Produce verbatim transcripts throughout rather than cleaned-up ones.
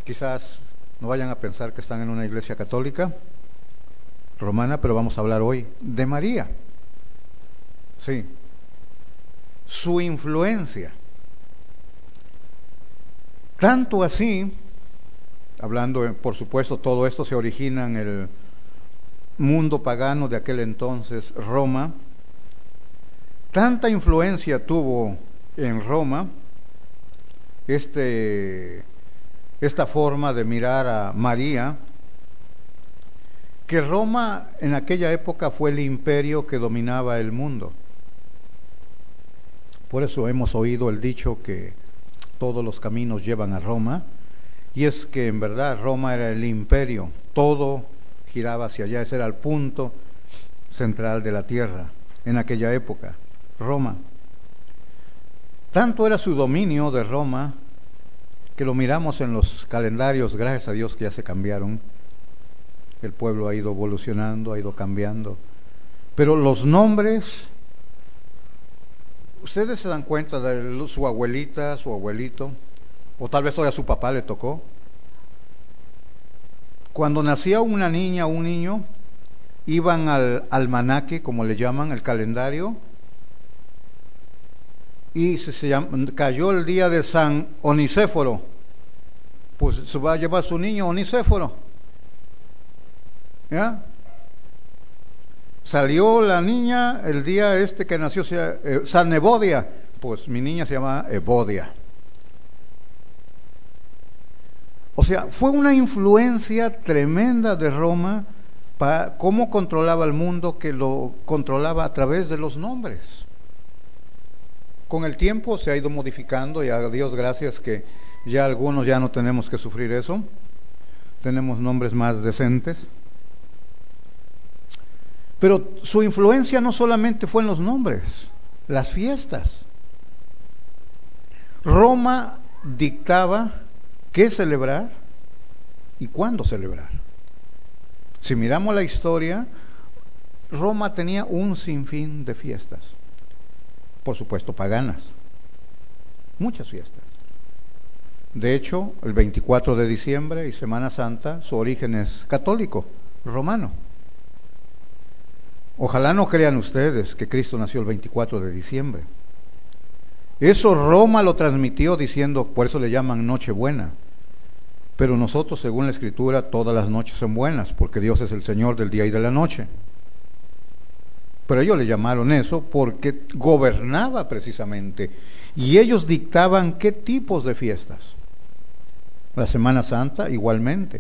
Quizás no vayan a pensar que están en una iglesia católica romana, pero vamos a hablar hoy de María. Sí, su influencia. Tanto así, hablando, por supuesto, todo esto se origina en el mundo pagano de aquel entonces, Roma. Tanta influencia tuvo en Roma este, esta forma de mirar a María, que Roma en aquella época fue el imperio que dominaba el mundo. Por eso hemos oído el dicho que todos los caminos llevan a Roma, y es que en verdad Roma era el imperio, todo giraba hacia allá, ese era el punto central de la tierra en aquella época, Roma. Tanto era su dominio de Roma que lo miramos en los calendarios, gracias a Dios que ya se cambiaron. El pueblo ha ido evolucionando, ha ido cambiando. Pero los nombres, ustedes se dan cuenta de su abuelita, su abuelito, o tal vez todavía a su papá le tocó. Cuando nacía una niña o un niño, iban al almanaque, como le llaman, el calendario, y se, se llama, cayó el día de San Onicéforo, pues se va a llevar su niño Onicéforo. ¿Ya? Salió la niña el día este que nació eh, San Evodia, pues mi niña se llama Evodia. O sea, fue una influencia tremenda de Roma para cómo controlaba el mundo, que lo controlaba a través de los nombres. Con el tiempo se ha ido modificando y a Dios gracias que ya algunos ya no tenemos que sufrir eso. Tenemos nombres más decentes. Pero su influencia no solamente fue en los nombres, las fiestas. Roma dictaba qué celebrar y cuándo celebrar. Si miramos la historia, Roma tenía un sinfín de fiestas, por supuesto paganas, muchas fiestas. De hecho, el veinticuatro de diciembre y Semana Santa, su origen es católico, romano. Ojalá no crean ustedes que Cristo nació el veinticuatro de diciembre. Eso Roma lo transmitió diciendo, por eso le llaman Nochebuena. Pero nosotros, según la Escritura, todas las noches son buenas, porque Dios es el Señor del día y de la noche. Pero ellos le llamaron eso porque gobernaba precisamente, y ellos dictaban qué tipos de fiestas. La Semana Santa igualmente.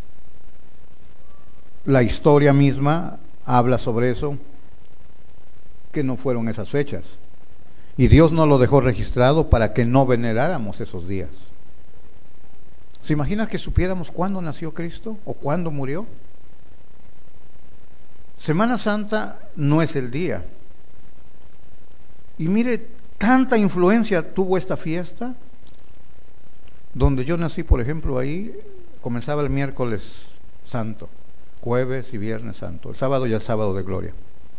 La historia misma habla sobre eso, que no fueron esas fechas. Y Dios no lo dejó registrado para que no veneráramos esos días. ¿Se imagina que supiéramos cuándo nació Cristo o cuándo murió? Semana Santa no es el día. Y mire, tanta influencia tuvo esta fiesta. Donde yo nací, por ejemplo, ahí comenzaba el miércoles santo, jueves y viernes santo, el sábado ya el sábado de gloria.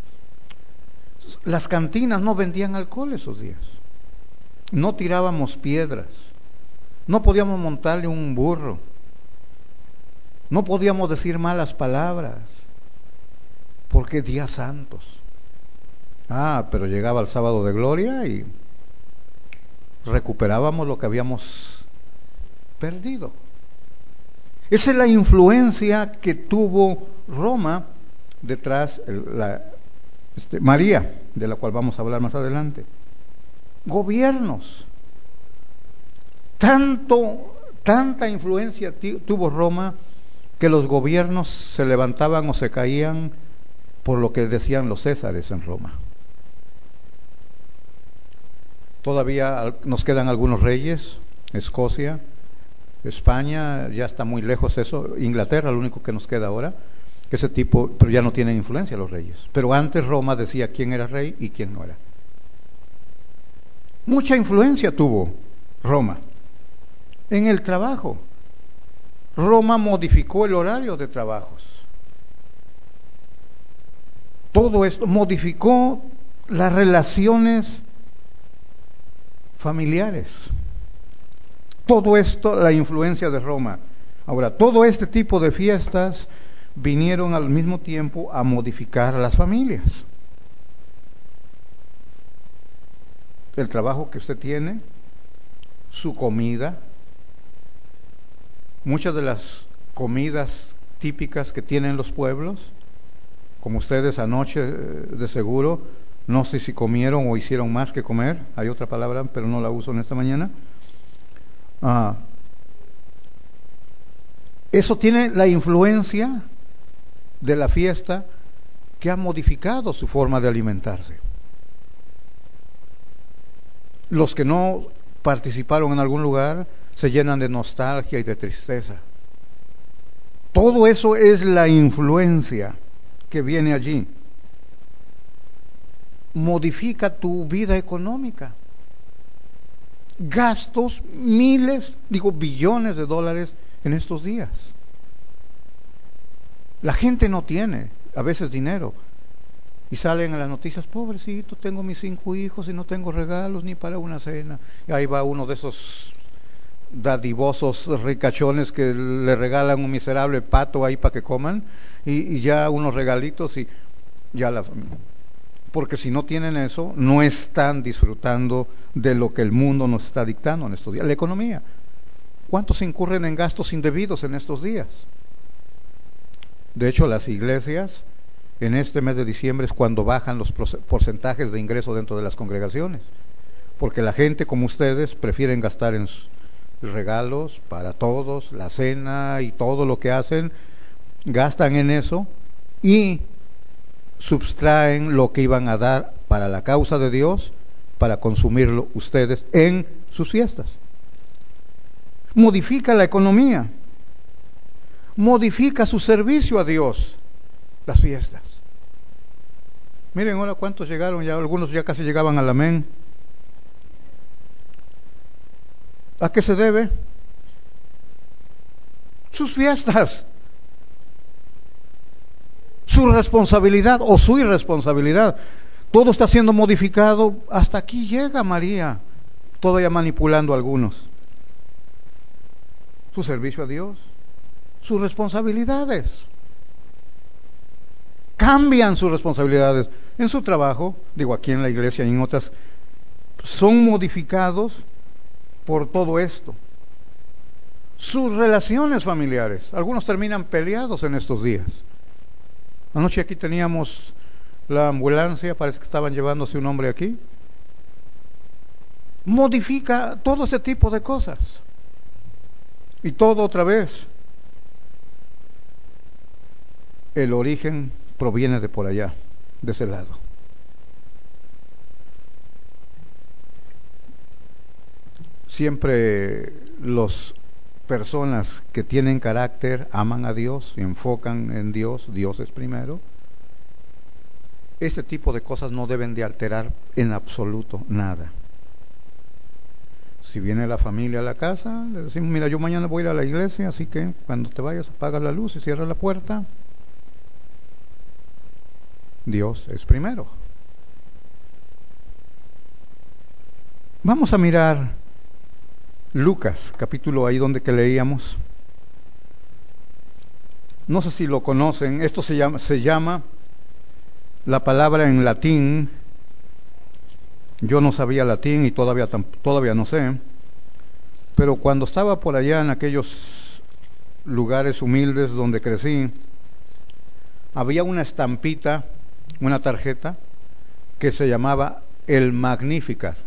Las cantinas no vendían alcohol esos días, no tirábamos piedras, no podíamos montarle un burro, no podíamos decir malas palabras, porque días santos. Ah, pero llegaba el sábado de gloria y recuperábamos lo que habíamos perdido. Esa es la influencia que tuvo Roma detrás la este, María, de la cual vamos a hablar más adelante. Gobiernos. Tanto, tanta influencia t- tuvo Roma que los gobiernos se levantaban o se caían por lo que decían los césares en Roma. Todavía nos quedan algunos reyes, Escocia, España, ya está muy lejos eso, Inglaterra, lo único que nos queda ahora, ese tipo, pero ya no tienen influencia los reyes. Pero antes Roma decía quién era rey y quién no era. Mucha influencia tuvo Roma en el trabajo. Roma modificó el horario de trabajos. Todo esto modificó las relaciones familiares. Todo esto, la influencia de Roma. Ahora, todo este tipo de fiestas vinieron al mismo tiempo a modificar a las familias. El trabajo que usted tiene, su comida, muchas de las comidas típicas que tienen los pueblos, como ustedes anoche de seguro, no sé si comieron o hicieron más que comer, hay otra palabra pero no la uso en esta mañana. Ah, eso tiene la influencia de la fiesta que ha modificado su forma de alimentarse. Los que no participaron en algún lugar se llenan de nostalgia y de tristeza. Todo eso es la influencia que viene allí. Modifica tu vida económica. Gastos miles, digo billones de dólares en estos días. La gente no tiene a veces dinero y salen en las noticias: pobrecito, tengo mis cinco hijos y no tengo regalos ni para una cena. Y ahí va uno de esos dadivosos ricachones que le regalan un miserable pato ahí para que coman, y, y ya unos regalitos y ya la familia. Porque si no tienen eso, no están disfrutando de lo que el mundo nos está dictando en estos días. La economía. ¿Cuántos incurren en gastos indebidos en estos días? De hecho, las iglesias en este mes de diciembre es cuando bajan los porcentajes de ingreso dentro de las congregaciones, porque la gente como ustedes prefieren gastar en regalos para todos, la cena y todo lo que hacen, gastan en eso y subtraen lo que iban a dar para la causa de Dios, para consumirlo ustedes en sus fiestas. Modifica la economía, modifica su servicio a Dios, las fiestas. Miren ahora cuántos llegaron, ya algunos ya casi llegaban al amén. ¿A qué se debe? Sus fiestas, su responsabilidad o su irresponsabilidad. Todo está siendo modificado. Hasta aquí llega María, todavía manipulando a algunos. Su servicio a Dios, sus responsabilidades. Cambian sus responsabilidades en su trabajo, digo aquí en la iglesia y en otras, son modificados por todo esto. Sus relaciones familiares, algunos terminan peleados en estos días. Anoche aquí teníamos la ambulancia, parece que estaban llevándose un hombre aquí. Modifica todo ese tipo de cosas. Y todo otra vez, el origen proviene de por allá, de ese lado. Siempre las personas que tienen carácter aman a Dios, se enfocan en Dios, Dios es primero. Este tipo de cosas no deben de alterar en absoluto nada. Si viene la familia a la casa, le decimos: mira, yo mañana voy a ir a la iglesia, así que cuando te vayas apaga la luz y cierra la puerta. Dios es primero. Vamos a mirar Lucas, capítulo ahí donde que leíamos. No sé si lo conocen, esto se llama, se llama la palabra en latín. Yo no sabía latín y todavía, todavía no sé, pero cuando estaba por allá en aquellos lugares humildes donde crecí, había una estampita, una tarjeta que se llamaba el Magnificat,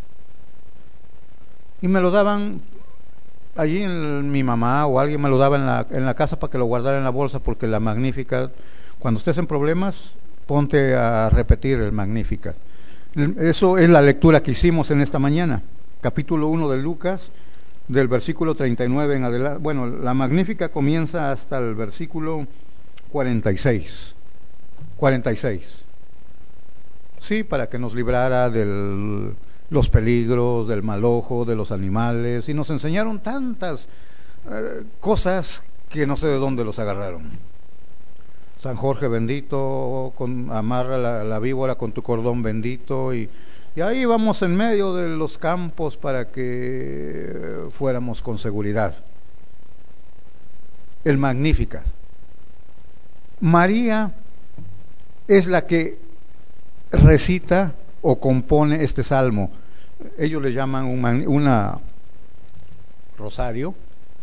y me lo daban allí en mi mamá o alguien me lo daba en la, en la casa para que lo guardara en la bolsa, porque la Magnificat, cuando estés en problemas, ponte a repetir el Magnificat. Eso es la lectura que hicimos en esta mañana, capítulo uno de Lucas, del versículo treinta y nueve en adelante. Bueno, la Magnífica comienza hasta el versículo cuarenta y seis. cuarenta y seis. Sí, para que nos librara de los peligros, del mal ojo, de los animales, y nos enseñaron tantas eh, cosas que no sé de dónde los agarraron. San Jorge bendito, con, amarra la, la víbora con tu cordón bendito, y, y ahí vamos en medio de los campos para que fuéramos con seguridad. el Magnificat. María es la que recita o compone este salmo. Ellos le llaman un una rosario,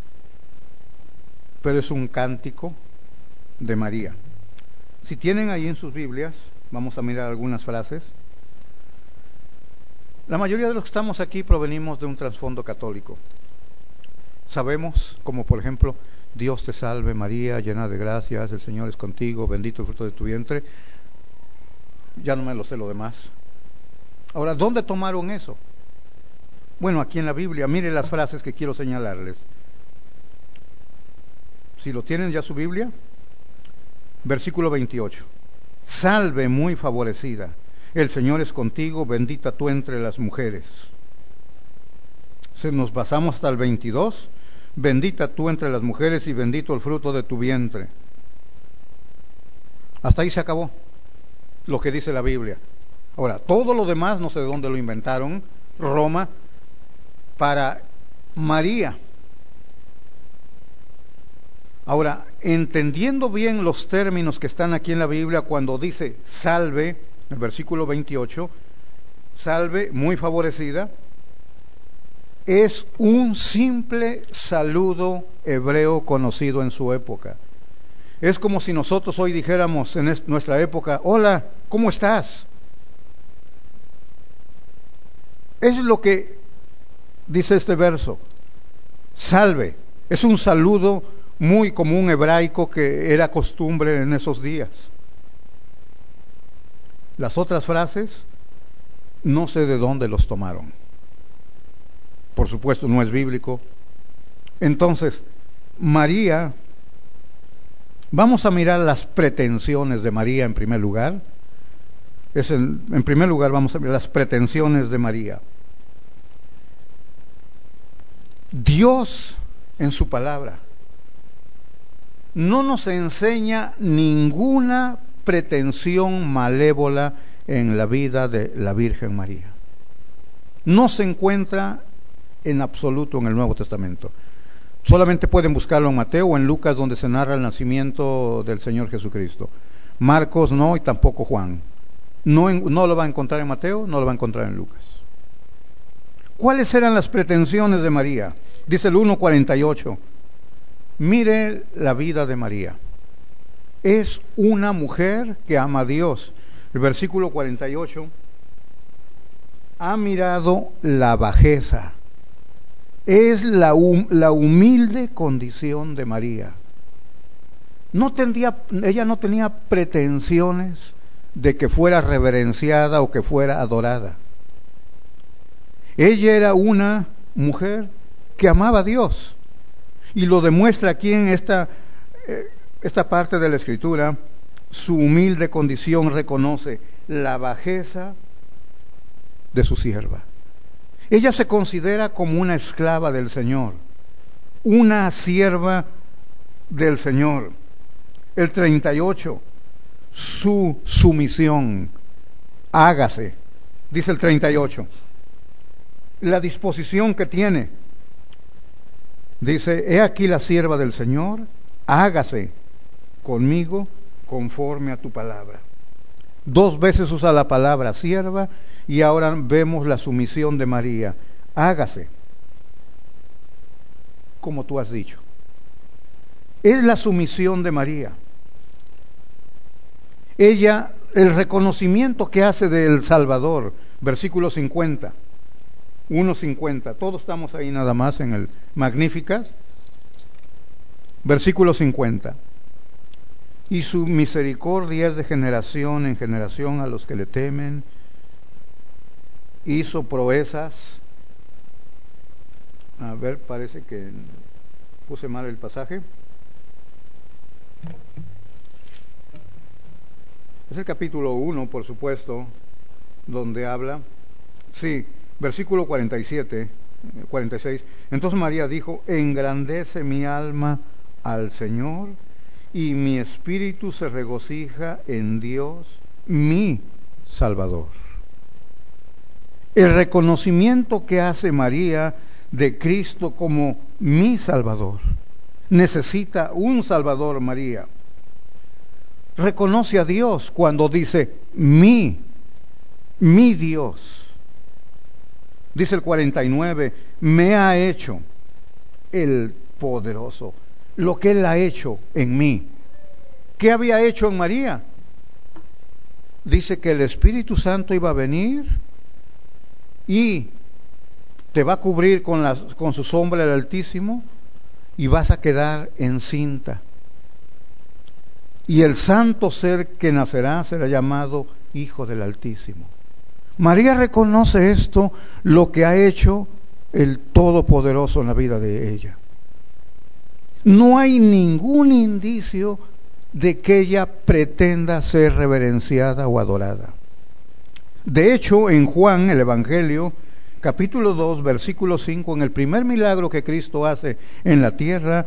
pero es un cántico de María. Si tienen ahí en sus Biblias, vamos a mirar algunas frases. La mayoría de los que estamos aquí provenimos de un trasfondo católico. Sabemos, como por ejemplo, Dios te salve María, llena de gracias, el Señor es contigo, bendito el fruto de tu vientre. Ya no me lo sé lo demás. Ahora, ¿dónde tomaron eso? Bueno, aquí en la Biblia, miren las frases que quiero señalarles. Si lo tienen ya su Biblia, versículo veintiocho. Salve muy favorecida, el Señor es contigo, bendita tú entre las mujeres. Si nos pasamos hasta el veintidós, bendita tú entre las mujeres y bendito el fruto de tu vientre. Hasta ahí se acabó lo que dice la Biblia. Ahora, todo lo demás, no sé de dónde lo inventaron, Roma, para María. Ahora, entendiendo bien los términos que están aquí en la Biblia, cuando dice salve, el versículo veintiocho, salve muy favorecida, es un simple saludo hebreo conocido en su época. Es como si nosotros hoy dijéramos en nuestra época, hola, ¿cómo estás? Es lo que dice este verso, salve, es un saludo muy común hebraico que era costumbre en esos días. Las otras frases, no sé de dónde los tomaron. Por supuesto, no es bíblico. Entonces, María, vamos a mirar las pretensiones de María en primer lugar. Es en, en primer lugar vamos a mirar las pretensiones de María. Dios, en su palabra, no nos enseña ninguna pretensión malévola en la vida de la Virgen María. No se encuentra en absoluto en el Nuevo Testamento. Solamente pueden buscarlo en Mateo o en Lucas, donde se narra el nacimiento del Señor Jesucristo. Marcos no, y tampoco Juan. No, no lo va a encontrar en Mateo, no lo va a encontrar en Lucas. ¿Cuáles eran las pretensiones de María? Dice el uno cuarenta y ocho. Mire la vida de María. Es una mujer que ama a Dios. El versículo cuarenta y ocho. Ha mirado la bajeza. Es la, hum, la humilde condición de María. No tendría, ella no tenía pretensiones de que fuera reverenciada o que fuera adorada. Ella era una mujer que amaba a Dios, y lo demuestra aquí en esta, eh, esta parte de la Escritura. Su humilde condición reconoce la bajeza de su sierva. Ella se considera como una esclava del Señor, una sierva del Señor. El treinta y ocho, su sumisión, hágase, dice el treinta y ocho. La disposición que tiene, dice, he aquí la sierva del Señor, hágase conmigo conforme a tu palabra. Dos veces usa la palabra sierva, y ahora vemos la sumisión de María. Hágase como tú has dicho. Es la sumisión de María. Ella, el reconocimiento que hace del Salvador, versículo cincuenta, uno cincuenta, todos estamos ahí nada más en el Magnificat, versículo cincuenta. Y su misericordia es de generación en generación a los que le temen. Hizo proezas. A ver, parece que puse mal el pasaje. Es el capítulo uno, por supuesto, donde habla. Sí, versículo cuarenta y siete, cuarenta y seis. Entonces María dijo, engrandece mi alma al Señor, y mi espíritu se regocija en Dios, mi Salvador. El reconocimiento que hace María de Cristo como mi Salvador necesita un Salvador, María. Reconoce a Dios cuando dice mi, mi Dios. Dice el cuarenta y nueve, me ha hecho el poderoso, lo que Él ha hecho en mí. ¿Qué había hecho en María? Dice que el Espíritu Santo iba a venir y te va a cubrir con, la, con su sombra el Altísimo y vas a quedar encinta. Y el santo ser que nacerá será llamado Hijo del Altísimo. María reconoce esto, lo que ha hecho el Todopoderoso en la vida de ella. No hay ningún indicio de que ella pretenda ser reverenciada o adorada. De hecho, en Juan, el Evangelio, capítulo dos, versículo cinco, en el primer milagro que Cristo hace en la tierra,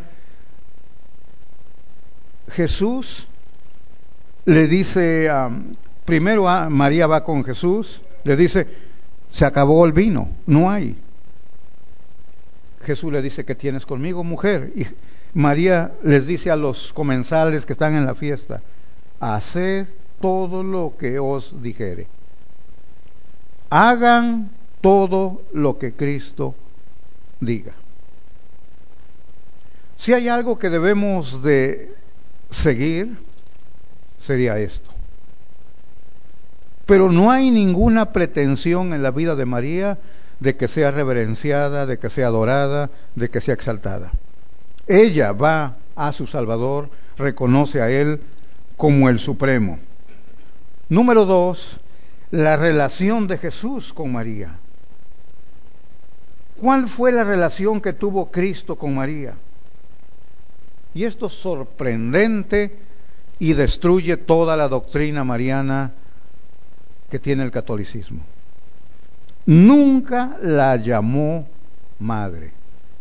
Jesús le dice, um, primero a María va con Jesús, le dice, se acabó el vino, no hay. Jesús le dice, ¿qué tienes conmigo, mujer? Y María les dice a los comensales que están en la fiesta, haced todo lo que os dijere. Hagan todo lo que Cristo diga. Si hay algo que debemos de seguir, sería esto. Pero no hay ninguna pretensión en la vida de María de que sea reverenciada, de que sea adorada, de que sea exaltada. Ella va a su Salvador, reconoce a Él como el Supremo. Número dos, la relación de Jesús con María. ¿Cuál fue la relación que tuvo Cristo con María? Y esto es sorprendente y destruye toda la doctrina mariana que tiene el catolicismo. Nunca la llamó madre.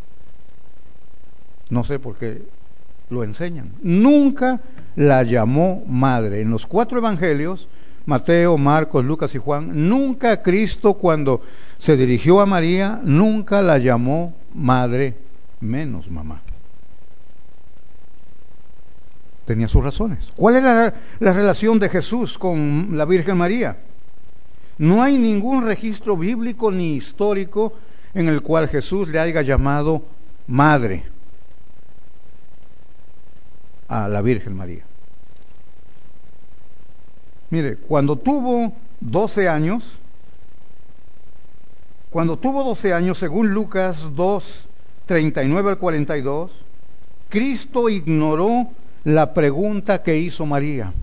No sé por qué lo enseñan. Nunca la llamó madre. En los cuatro evangelios, Mateo, Marcos, Lucas y Juan, nunca Cristo, cuando se dirigió a María, nunca la llamó madre, menos mamá. Tenía sus razones. ¿Cuál era la, la relación de Jesús con la Virgen María? No hay ningún registro bíblico ni histórico en el cual Jesús le haya llamado madre a la Virgen María. Mire, cuando tuvo doce años, cuando tuvo doce años, según Lucas dos, treinta y nueve al cuarenta y dos, Cristo ignoró la pregunta que hizo María.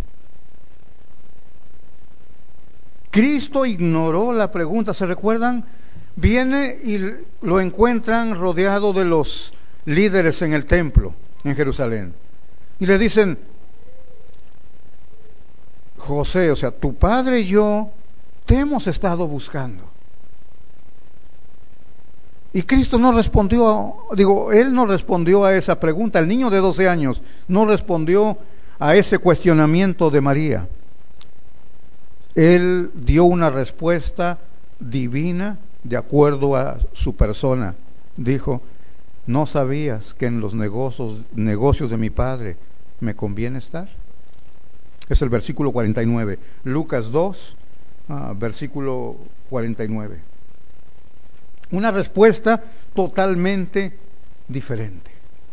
Cristo ignoró la pregunta, ¿se recuerdan? Viene y lo encuentran rodeado de los líderes en el templo en Jerusalén. Y le dicen, José, o sea, tu padre y yo te hemos estado buscando. Y Cristo no respondió, digo, Él no respondió a esa pregunta. El niño de doce años no respondió a ese cuestionamiento de María. Él dio una respuesta divina de acuerdo a su persona. Dijo, ¿no sabías que en los negocios, negocios de mi Padre me conviene estar? Es el versículo cuarenta y nueve. Lucas dos, ah, versículo cuarenta y nueve. Una respuesta totalmente diferente.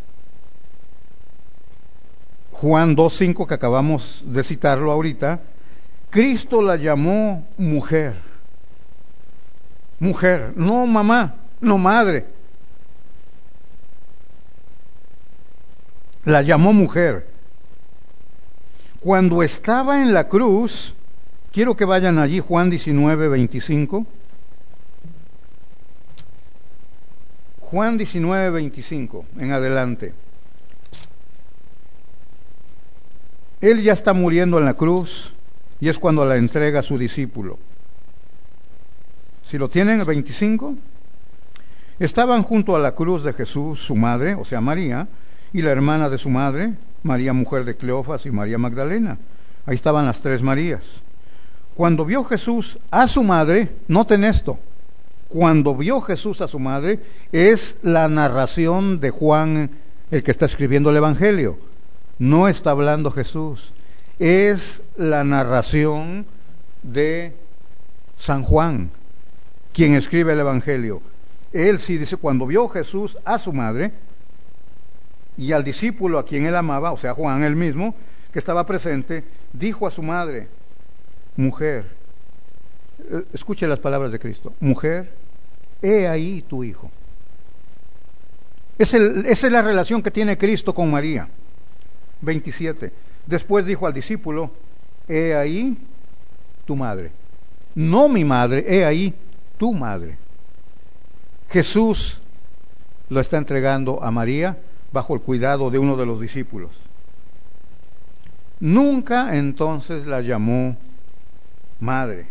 Juan dos cinco, que acabamos de citarlo ahorita, Cristo la llamó mujer. Mujer, no mamá, no madre. La llamó mujer. Cuando estaba en la cruz, quiero que vayan allí, Juan diecinueve, veinticinco. Juan diecinueve, veinticinco, en adelante. Él ya está muriendo en la cruz y es cuando la entrega a su discípulo. Si lo tienen, el veinticinco. Estaban junto a la cruz de Jesús, su madre, o sea, María, y la hermana de su madre, María, mujer de Cleofas, y María Magdalena. Ahí estaban las tres Marías. Cuando vio Jesús a su madre, noten esto, cuando vio Jesús a su madre, es la narración de Juan el que está escribiendo el Evangelio. No está hablando Jesús. Es la narración de San Juan, quien escribe el Evangelio. Él sí dice, cuando vio Jesús a su madre y al discípulo a quien él amaba, o sea, Juan él mismo, que estaba presente, dijo a su madre, mujer, escuche las palabras de Cristo, mujer, he ahí tu hijo. Es el, esa es la relación que tiene Cristo con María. veintisiete. Después dijo al discípulo, he ahí tu madre. No mi madre, he ahí tu madre. Jesús lo está entregando a María bajo el cuidado de uno de los discípulos. Nunca entonces la llamó madre.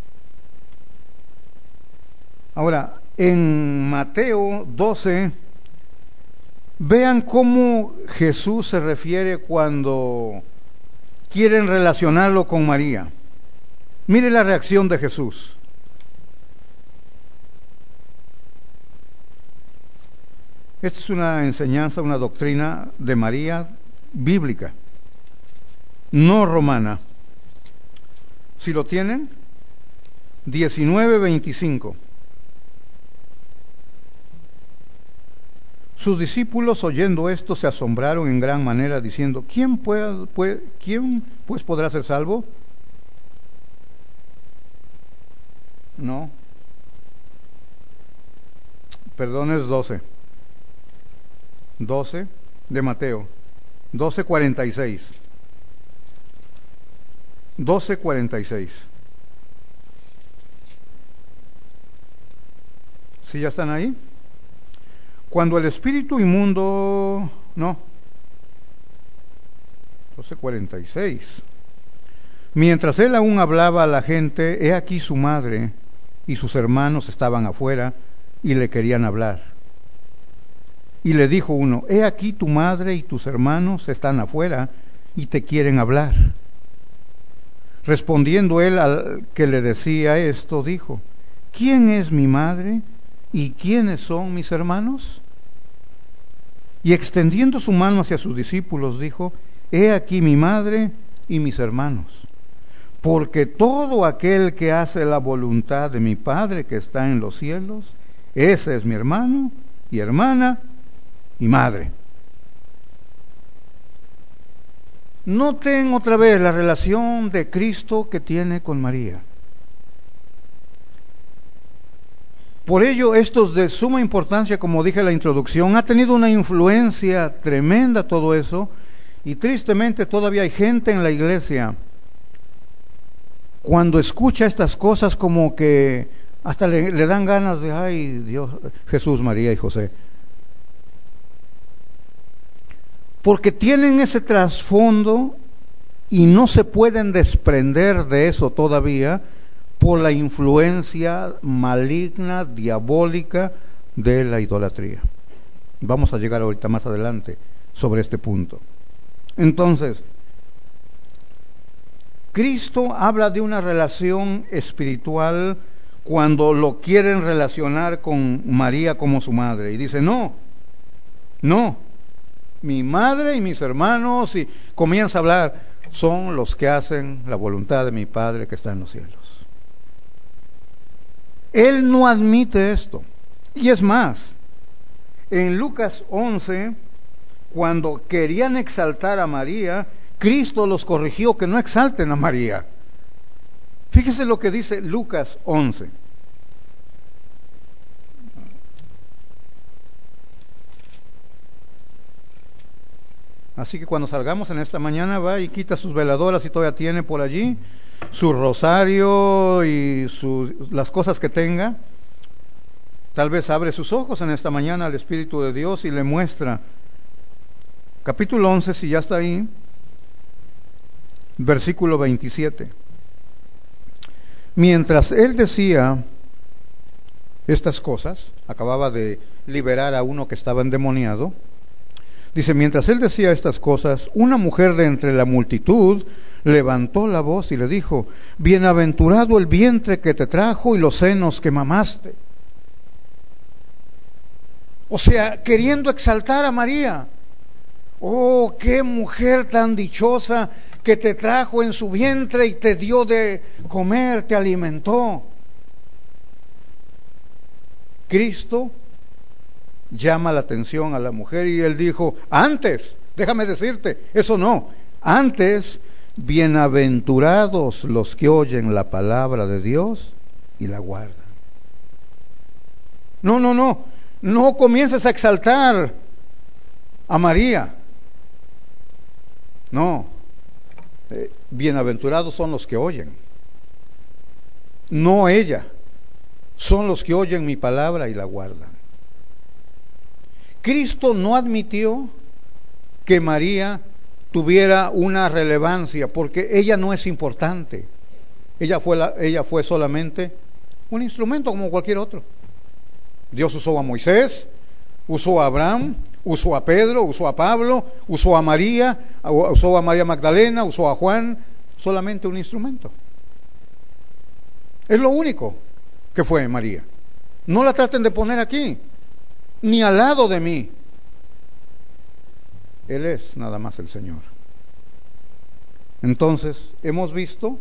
Ahora, en Mateo doce, vean cómo Jesús se refiere cuando quieren relacionarlo con María. Mire la reacción de Jesús. Esta es una enseñanza, una doctrina de María bíblica, no romana. Si lo tienen, diecinueve veinticinco. Sus discípulos, oyendo esto, se asombraron en gran manera, diciendo, ¿quién, puede, puede, ¿quién pues podrá ser salvo? No. Perdón, es doce. doce de Mateo. doce cuarenta y seis. doce cuarenta y seis. ¿Sí ya están ahí? Cuando el espíritu inmundo, no, doce cuarenta y seis. Mientras él aún hablaba a la gente, he aquí su madre y sus hermanos estaban afuera y le querían hablar. Y le dijo uno, he aquí tu madre y tus hermanos están afuera y te quieren hablar. Respondiendo él al que le decía esto, dijo, ¿quién es mi madre y quiénes son mis hermanos? Y extendiendo su mano hacia sus discípulos, dijo, he aquí mi madre y mis hermanos. Porque todo aquel que hace la voluntad de mi Padre que está en los cielos, ese es mi hermano y hermana y madre. Noten otra vez la relación de Cristo que tiene con María. Por ello, esto es de suma importancia, como dije en la introducción, ha tenido una influencia tremenda todo eso, y tristemente todavía hay gente en la iglesia, cuando escucha estas cosas como que hasta le, le dan ganas de, ay Dios, Jesús, María y José. Porque tienen ese trasfondo y no se pueden desprender de eso todavía por la influencia maligna, diabólica de la idolatría. Vamos a llegar ahorita más adelante sobre este punto. Entonces, Cristo habla de una relación espiritual cuando lo quieren relacionar con María como su madre. Y dice, no, no, mi madre y mis hermanos, y comienza a hablar, son los que hacen la voluntad de mi Padre que está en los cielos. Él no admite esto. Y es más, en Lucas once, cuando querían exaltar a María, Cristo los corrigió que no exalten a María. Fíjese lo que dice Lucas once. Así que cuando salgamos en esta mañana, va y quita sus veladoras si todavía tiene por allí, su rosario y sus, las cosas que tenga. Tal vez abre sus ojos en esta mañana al Espíritu de Dios y le muestra. Capítulo once, si ya está ahí, versículo veintisiete. Mientras él decía estas cosas, acababa de liberar a uno que estaba endemoniado, dice, mientras él decía estas cosas, una mujer de entre la multitud levantó la voz y le dijo, bienaventurado el vientre que te trajo y los senos que mamaste. O sea, queriendo exaltar a María, Oh, qué mujer tan dichosa que te trajo en su vientre y te dio de comer, te alimentó. Cristo llama la atención a la mujer y él dijo, antes, déjame decirte, eso no, antes, bienaventurados los que oyen la palabra de Dios y la guardan. No, no, no, no comiences a exaltar a María. No, eh, bienaventurados son los que oyen, no ella, son los que oyen mi palabra y la guardan. Cristo no admitió que María tuviera una relevancia, porque ella no es importante. Ella fue, la, ella fue solamente un instrumento como cualquier otro. Dios usó a Moisés, usó a Abraham, usó a Pedro, usó a Pablo, usó a María, usó a María Magdalena, usó a Juan, solamente un instrumento. Es lo único que fue María. No la traten de poner aquí, ni al lado de mí. Él es nada más el Señor. Entonces, hemos visto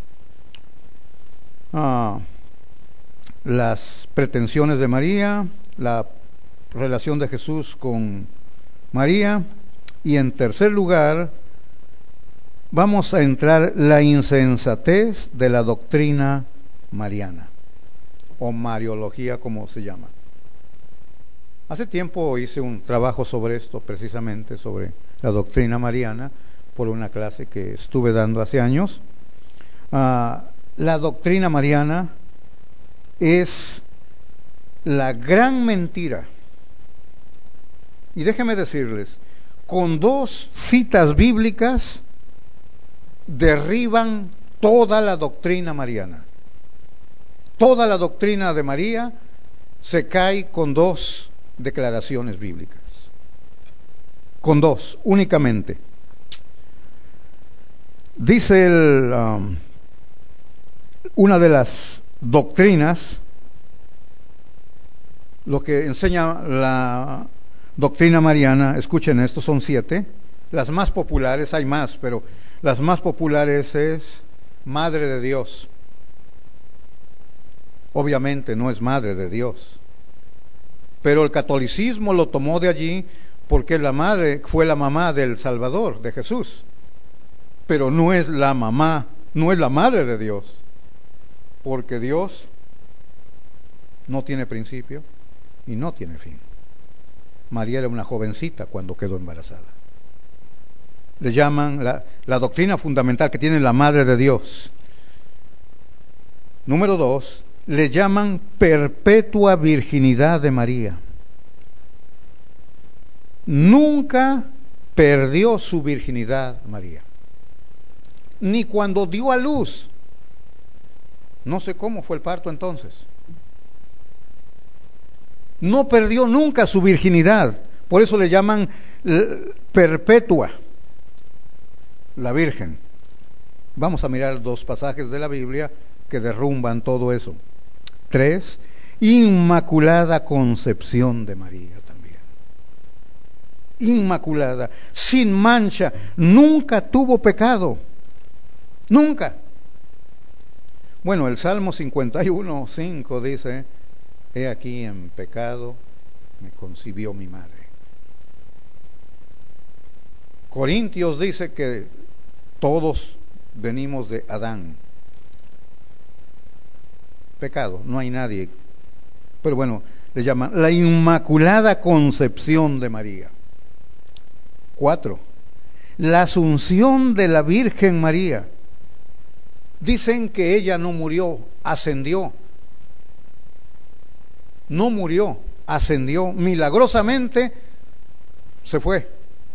ah, las pretensiones de María, la relación de Jesús con María, y en tercer lugar, vamos a entrar la insensatez de la doctrina mariana, o mariología como se llama. Hace tiempo hice un trabajo sobre esto, precisamente sobre la doctrina mariana, por una clase que estuve dando hace años. Uh, la doctrina mariana es la gran mentira. Y déjenme decirles, con dos citas bíblicas derriban toda la doctrina mariana. Toda la doctrina de María se cae con dos declaraciones bíblicas. Con dos, únicamente. Dice el, um, una de las doctrinas, lo que enseña la doctrina mariana, escuchen esto, son siete, las más populares, hay más, pero las más populares es Madre de Dios. Obviamente no es Madre de Dios, pero el catolicismo lo tomó de allí porque la madre fue la mamá del Salvador, de Jesús, pero no es la mamá, no es la madre de Dios, porque Dios no tiene principio y no tiene fin. María era una jovencita cuando quedó embarazada. Le llaman la, la doctrina fundamental que tiene la Madre de Dios. Número dos, le llaman perpetua virginidad de María. Nunca perdió su virginidad María, ni cuando dio a luz. No sé cómo fue el parto entonces. No perdió nunca su virginidad, por eso le llaman perpetua la Virgen. Vamos a mirar dos pasajes de la Biblia que derrumban todo eso. Tres, Inmaculada Concepción de María también. Inmaculada, sin mancha, nunca tuvo pecado, nunca. Bueno, el Salmo cincuenta y uno, cinco dice: he aquí en pecado me concibió mi madre. Corintios dice que todos venimos de Adán. Pecado, no hay nadie. Pero bueno, le llaman la Inmaculada Concepción de María. Cuatro, la Asunción de la Virgen María. Dicen que ella no murió, ascendió. No murió, ascendió. Milagrosamente se fue.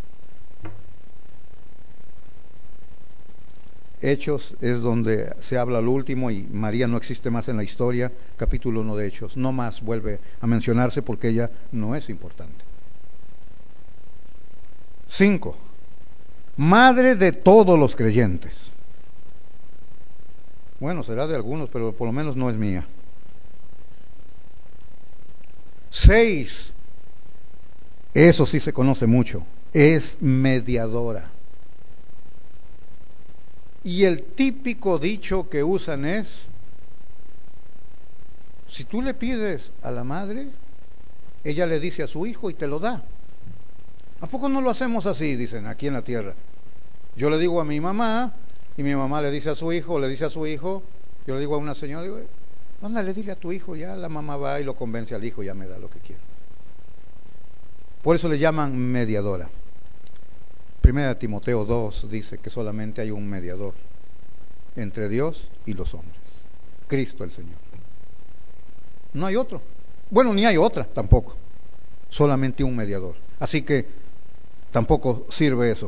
Hechos es donde se habla lo último y María no existe más en la historia. Capítulo uno de Hechos. No más vuelve a mencionarse porque ella no es importante. Cinco, madre de todos los creyentes. Bueno, será de algunos, pero por lo menos no es mía. Seis, Eso sí se conoce mucho. Es mediadora. Y el típico dicho que usan es: si tú le pides a la madre, ella le dice a su hijo y te lo da. ¿A poco no lo hacemos así? Dicen aquí en la tierra. Yo le digo a mi mamá y mi mamá le dice a su hijo, le dice a su hijo. Yo le digo a una señora, digo, ándale, dile a tu hijo, ya la mamá va y lo convence al hijo, ya me da lo que quiere. Por eso le llaman mediadora. Primera de Timoteo dos dice que solamente hay un mediador entre Dios y los hombres, Cristo el Señor. No hay otro. Bueno, ni hay otra tampoco. Solamente un mediador. Así que tampoco sirve eso.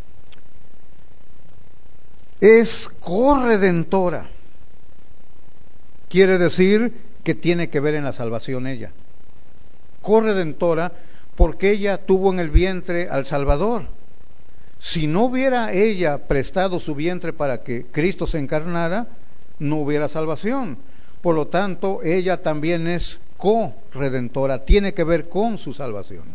Es corredentora. Quiere decir que tiene que ver en la salvación ella. Corredentora porque ella tuvo en el vientre al Salvador. Si no hubiera ella prestado su vientre para que Cristo se encarnara, no hubiera salvación. Por lo tanto, ella también es corredentora, tiene que ver con su salvación.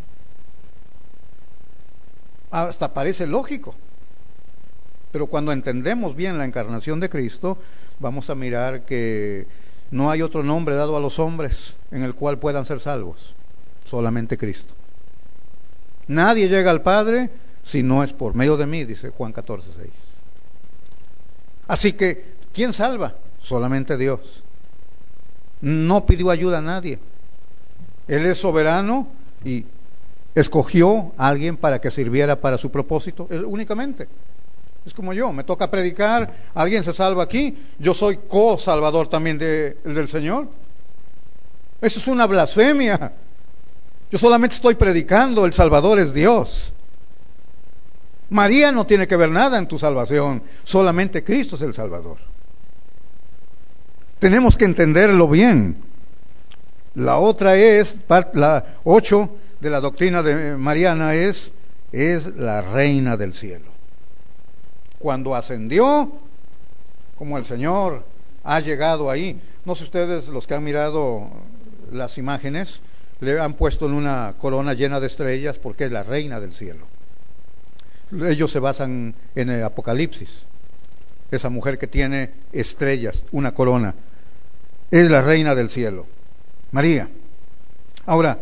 Hasta parece lógico. Pero cuando entendemos bien la encarnación de Cristo, vamos a mirar que no hay otro nombre dado a los hombres en el cual puedan ser salvos, solamente Cristo. Nadie llega al Padre si no es por medio de mí, dice Juan catorce seis. Así que, ¿quién salva? Solamente Dios. No pidió ayuda a nadie. Él es soberano y escogió a alguien para que sirviera para su propósito, él únicamente. Es como yo, me toca predicar, alguien se salva aquí, yo soy co-salvador también de, del Señor. Eso es una blasfemia. Yo solamente estoy predicando, el Salvador es Dios. María no tiene que ver nada en tu salvación, solamente Cristo es el Salvador. Tenemos que entenderlo bien. La otra es, la ocho de la doctrina de Mariana es, es la reina del cielo. Cuando ascendió, como el Señor ha llegado ahí, no sé ustedes los que han mirado las imágenes, le han puesto en una corona llena de estrellas porque es la reina del cielo. Ellos se basan en el Apocalipsis. Esa mujer que tiene estrellas, una corona, es la reina del cielo, María. Ahora,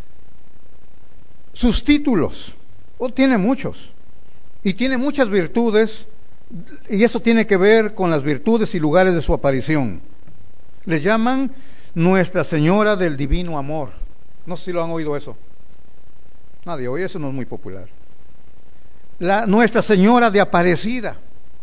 sus títulos, oh, tiene muchos, y tiene muchas virtudes, y eso tiene que ver con las virtudes y lugares de su aparición. Le llaman Nuestra Señora del Divino Amor. No sé si lo han oído eso. Nadie oye, eso no es muy popular. La Nuestra Señora de Aparecida.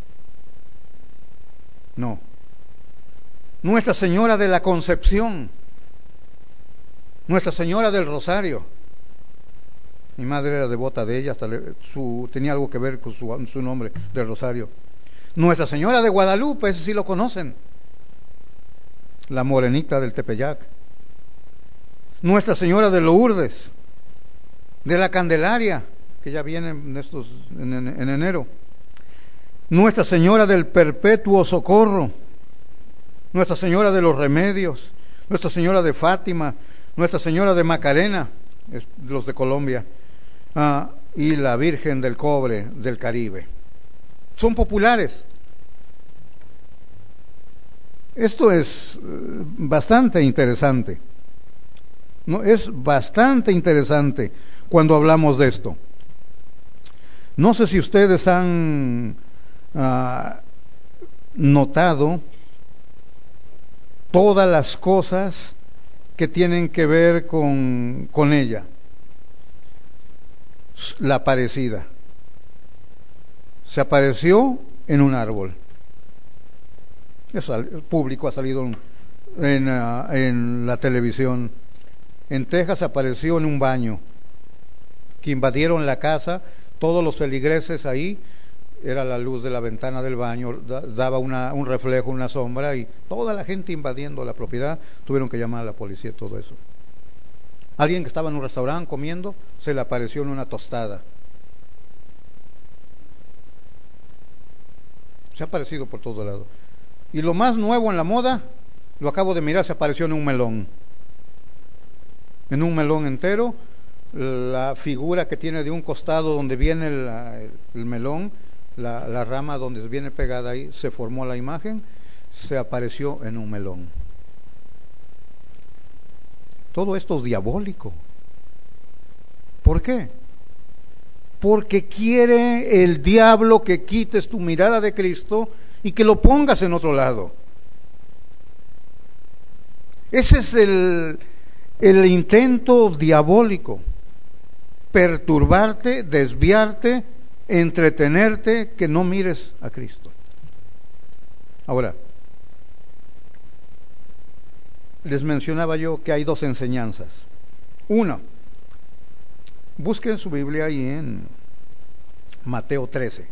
No. Nuestra Señora de la Concepción. Nuestra Señora del Rosario. Mi madre era devota de ella, hasta le, su, tenía algo que ver con su, su nombre, del Rosario. Nuestra Señora de Guadalupe, ese sí lo conocen. La morenita del Tepeyac. Nuestra Señora de Lourdes, de la Candelaria, que ya viene en, estos, en, en, en enero. Nuestra Señora del Perpetuo Socorro, Nuestra Señora de los Remedios, Nuestra Señora de Fátima, Nuestra Señora de Macarena, es, los de Colombia, ah, y la Virgen del Cobre del Caribe. Son populares. Esto es uh, bastante interesante. No, es bastante interesante cuando hablamos de esto. No sé si ustedes han uh, notado todas las cosas que tienen que ver con, con ella. La aparecida. Se apareció en un árbol. Eso, el público ha salido en, en, uh, en la televisión. En Texas apareció en un baño, que invadieron la casa, todos los feligreses ahí, era la luz de la ventana del baño, daba una, un reflejo, una sombra, y toda la gente invadiendo la propiedad, tuvieron que llamar a la policía y todo eso. Alguien que estaba en un restaurante comiendo, se le apareció en una tostada. Se ha aparecido por todo lado. Y lo más nuevo en la moda, lo acabo de mirar, se apareció en un melón. En un melón entero, la figura que tiene de un costado donde viene el, el, el melón, la, la rama donde viene pegada ahí, se formó la imagen, se apareció en un melón. Todo esto es diabólico. ¿Por qué? Porque quiere el diablo que quites tu mirada de Cristo y que lo pongas en otro lado. Ese es el, el intento diabólico. Perturbarte, desviarte, entretenerte, que no mires a Cristo. Ahora, les mencionaba yo que hay dos enseñanzas. Una, busquen su Biblia ahí en Mateo trece.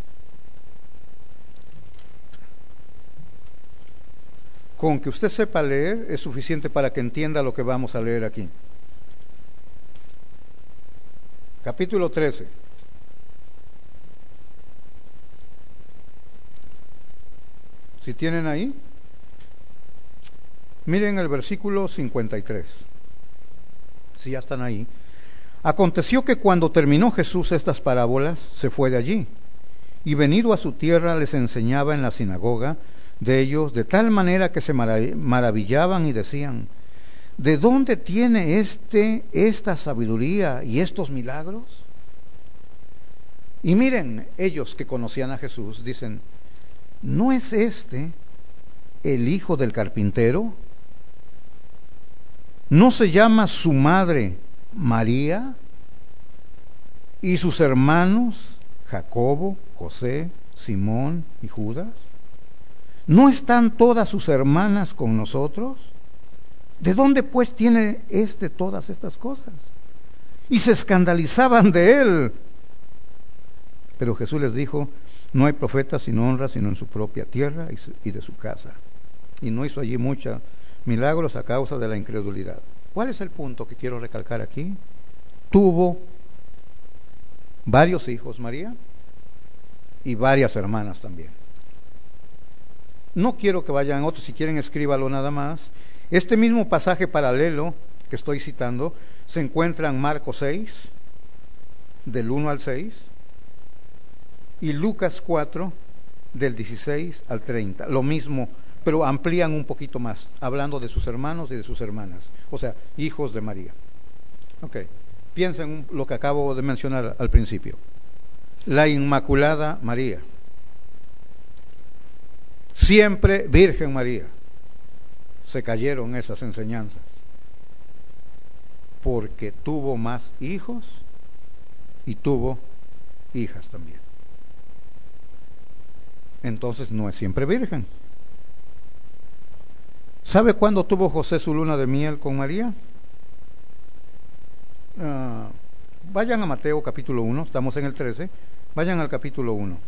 Con que usted sepa leer es suficiente para que entienda lo que vamos a leer aquí. Capítulo trece. Si tienen ahí, miren el versículo cincuenta y tres. Si ya están ahí. Aconteció que cuando terminó Jesús estas parábolas, se fue de allí, y venido a su tierra les enseñaba en la sinagoga de ellos, de tal manera que se maravillaban y decían: ¿de dónde tiene este esta sabiduría y estos milagros? Y miren, ellos que conocían a Jesús dicen: ¿no es este el hijo del carpintero? ¿No se llama su madre María y sus hermanos Jacobo, José, Simón y Judas? ¿No están todas sus hermanas con nosotros? ¿De dónde pues tiene éste todas estas cosas? Y se escandalizaban de él. Pero Jesús les dijo: no hay profeta sin honra sino en su propia tierra y de su casa. Y no hizo allí muchos milagros a causa de la incredulidad. ¿Cuál es el punto que quiero recalcar aquí? Tuvo varios hijos María y varias hermanas también. No quiero que vayan otros, si quieren escríbalo nada más. Este mismo pasaje paralelo que estoy citando se encuentra en Marcos seis, del uno al seis, y Lucas cuatro, del dieciséis al treinta. Lo mismo, pero amplían un poquito más, hablando de sus hermanos y de sus hermanas, o sea, hijos de María. Ok, piensen lo que acabo de mencionar al principio. La Inmaculada María, siempre Virgen María. Se cayeron esas enseñanzas porque tuvo más hijos y tuvo hijas también. Entonces no es siempre virgen. ¿Sabe cuándo tuvo José su luna de miel con María? Uh, vayan a Mateo capítulo uno, estamos en el trece, vayan al capítulo uno.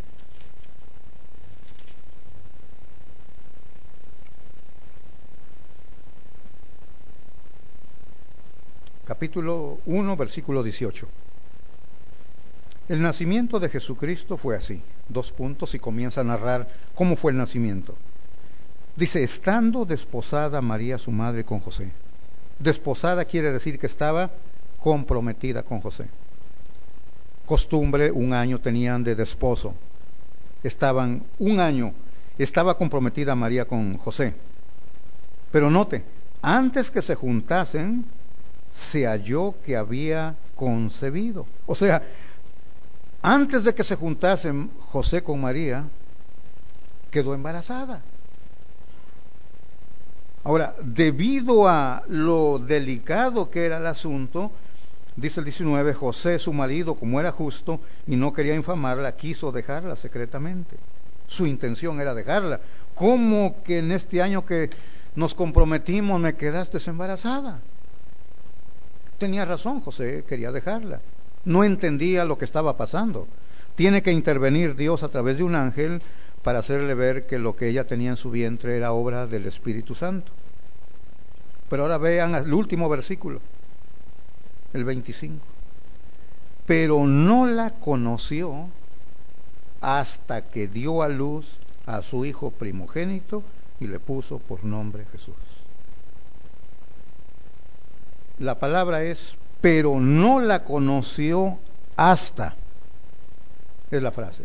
Capítulo uno, versículo dieciocho. El nacimiento de Jesucristo fue así, dos puntos, y comienza a narrar cómo fue el nacimiento. Dice: estando desposada María su madre con José. Desposada quiere decir que estaba comprometida con José. Costumbre, un año tenían de desposo. Estaban un año, estaba comprometida María con José. Pero note, antes que se juntasen, se halló que había concebido. O sea, antes de que se juntasen José con María, quedó embarazada. Ahora, debido a lo delicado que era el asunto, dice el diecinueve, José, su marido, como era justo y no quería infamarla, quiso dejarla secretamente. Su intención era dejarla. ¿Cómo que en este año que nos comprometimos me quedaste embarazada? Tenía razón, José quería dejarla. No entendía lo que estaba pasando. Tiene que intervenir Dios a través de un ángel para hacerle ver que lo que ella tenía en su vientre era obra del Espíritu Santo. Pero ahora vean el último versículo, el veinticinco. Pero no la conoció hasta que dio a luz a su hijo primogénito y le puso por nombre Jesús. La palabra es pero no la conoció hasta, es la frase.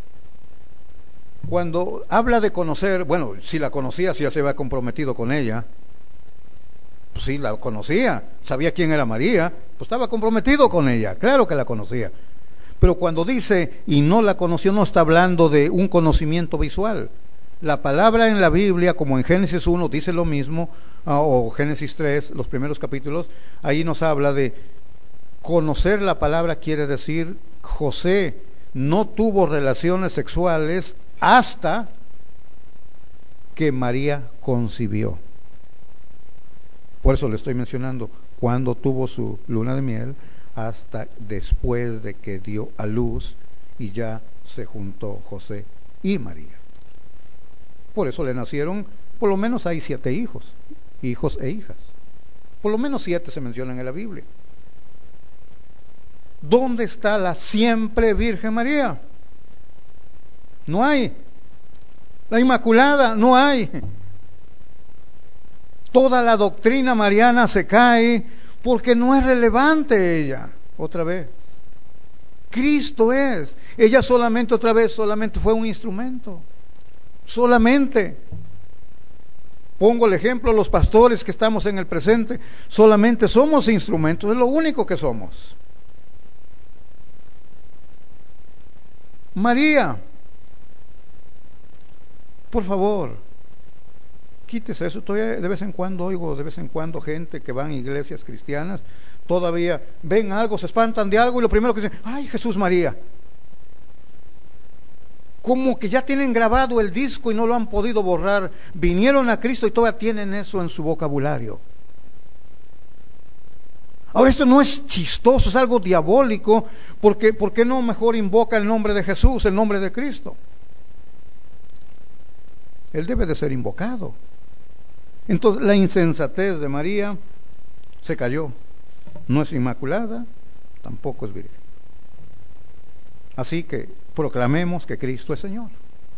Cuando habla de conocer, bueno, si la conocía, si ya se había comprometido con ella, pues sí, la conocía, sabía quién era María, pues estaba comprometido con ella, claro que la conocía. Pero cuando dice, y no la conoció, no está hablando de un conocimiento visual. La palabra en la Biblia, como en Génesis uno, dice lo mismo, o Génesis tres, los primeros capítulos, ahí nos habla de conocer. La palabra quiere decir, José no tuvo relaciones sexuales hasta que María concibió. Por eso le estoy mencionando, cuando tuvo su luna de miel, hasta después de que dio a luz y ya se juntó José y María. Por eso le nacieron, por lo menos hay siete hijos, hijos e hijas. Por lo menos siete se mencionan en la Biblia. ¿Dónde está la siempre Virgen María? No hay. La Inmaculada, no hay. Toda la doctrina mariana se cae porque no es relevante ella, otra vez. Cristo es. Ella solamente, otra vez, solamente fue un instrumento. Solamente. Pongo el ejemplo, los pastores que estamos en el presente, solamente somos instrumentos, es lo único que somos. María, por favor, quítese eso. Todavía de vez en cuando oigo, de vez en cuando gente que van a iglesias cristianas, todavía ven algo, se espantan de algo y lo primero que dicen, ay, Jesús María. Como que ya tienen grabado el disco y no lo han podido borrar. Vinieron a Cristo y todavía tienen eso en su vocabulario. Ahora, esto no es chistoso, es algo diabólico, porque ¿por qué no mejor invoca el nombre de Jesús, el nombre de Cristo? Él debe de ser invocado. Entonces, la insensatez de María se cayó. No es inmaculada, tampoco es virgen. Así que proclamemos que Cristo es Señor.